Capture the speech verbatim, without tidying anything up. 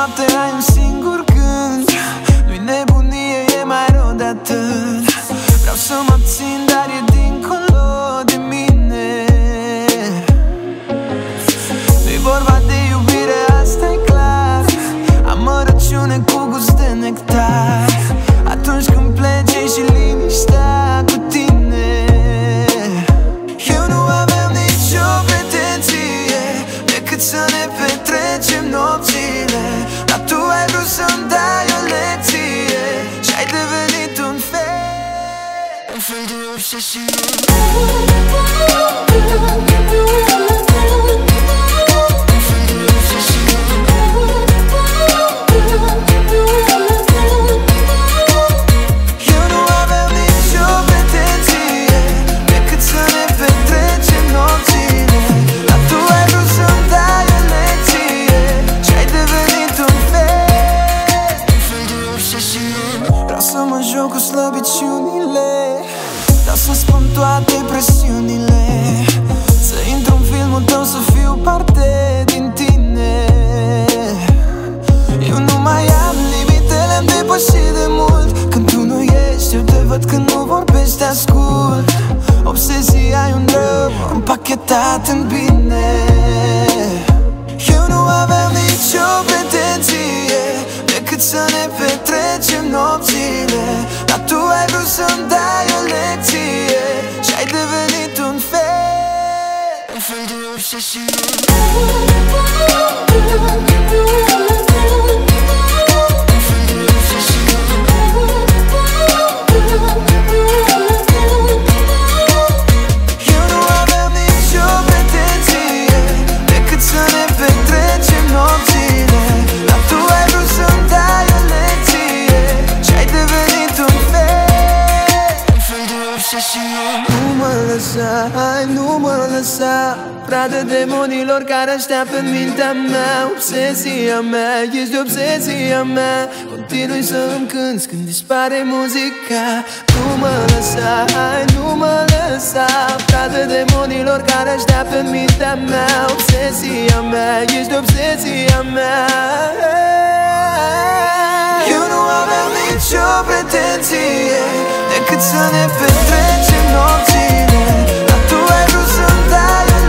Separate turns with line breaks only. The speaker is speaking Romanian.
noapte ai un singur gând. Nu-i nebunie, e mai rău de atât. Vreau să mă abțin, dar e dincolo de mine. Nu-i vorba de iubire, asta-i clar. Amărăciune cu gust de nectar. Atunci când pleci și liniștea cu tine. Eu nu aveam nicio pretenție decât să ne petrecem nopțile. Dar tu ai vrut să-mi dai o lecție și ai devenit un fel, un fel de obsesiune. Cu slăbiciunile, dar să spun toate presiunile. Să intru în filmul tău, să fiu parte din tine. Eu nu mai am limite, le-am depășit de mult. Când tu nu ești, eu te văd, când nu vorbești, te ascult. Obsesia e un rău împachetat în bine. Eu nu aveam nicio pretenție decât să ne petrecem nopțile. Dar tu ai vrut să-mi dai o lecție și ai devenit un fel, un fel de obsesiune. Eu nu aveam nicio pretenție decât să ne petrecem nopțile. Dar tu ai vrut să-mi dai o lecție și ai devenit un fel, un fel de obsesiune. Nu mă lăsa, hai, nu mă lăsa, pradă demonilor care așteaptă în mintea mea. Obsesia mea, ești obsesia mea. Continui să îmi cânti când dispare muzica. Nu mă lăsa, hai, nu mă lăsa, pradă demonilor care așteaptă în mintea mea. Obsesia mea, ești obsesia mea. Eu nu aveam nicio pretenție decât să ne petrecem nopțile.